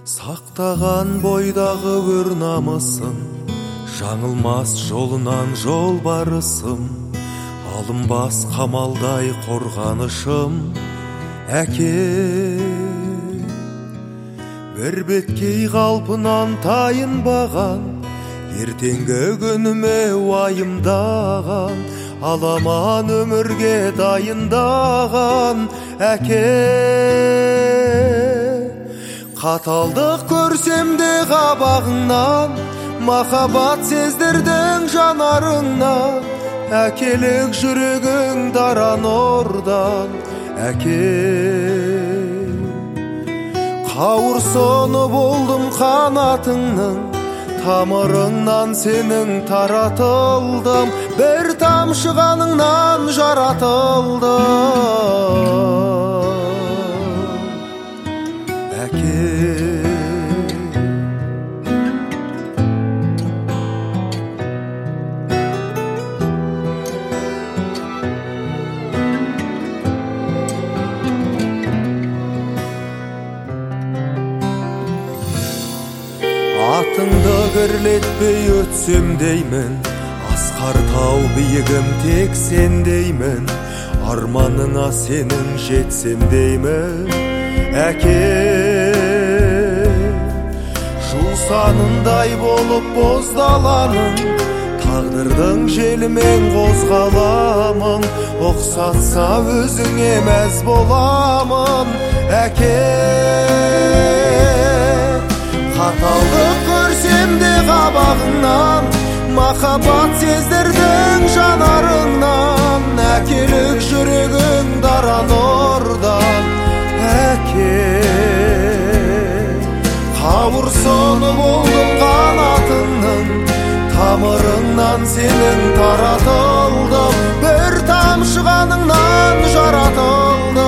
Сақтаған бойдағы өр намысын, жаңылмас жолынан жол барысым, алынбас қамалдай қорғанышым әке. Бір беткей қалпынан тайынбаған, ертеңгі күніме уайымдаған, аламан өмірге дайындаған әке. Қаталдық көрсем де қабағыңнан, махаббат сездірдің жанарыңнан, әкелік жүрегің дара нұрдан әке. Қауырсыны болдым қанатыңның, тамырыңнан сенің таратылдым, бір тамшы қаныңнан жаратылдым әке. Атыңды кірлетпей өтсем деймін, асқар тау биігім тек сен деймін, арманыңа сенің жетсем деймін әке. Жусанындай болып боздаланың, тағдырдың желімен қозғаламын, ұқсатса өзіңе мәз боламын әке. Қаталдық көрсем де қабағыңнан, махаббат сездірдің жанарыңнан, әкелік жүрегің дара нұрдан әке. Қауырсыны болдым қанатыңның, тамырыңнан сенің таратылдым, бір тамшы қаныңнан жаратылдым.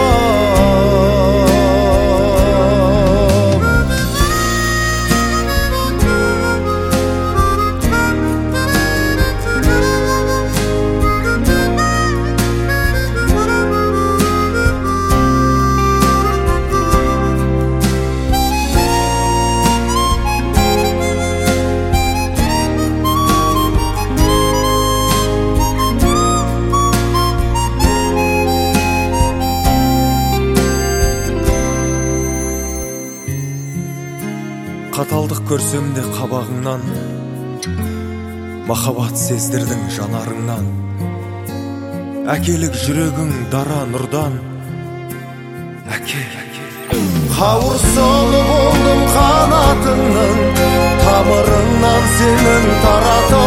Қаталдық көрсем де қабағыңнан, махаббат сездірдің жанарыңнан, әкелік жүрегің дара нұрдан әке. Қауырсыны болдым қанатыңның, тамырыңнан сенің таратылдым,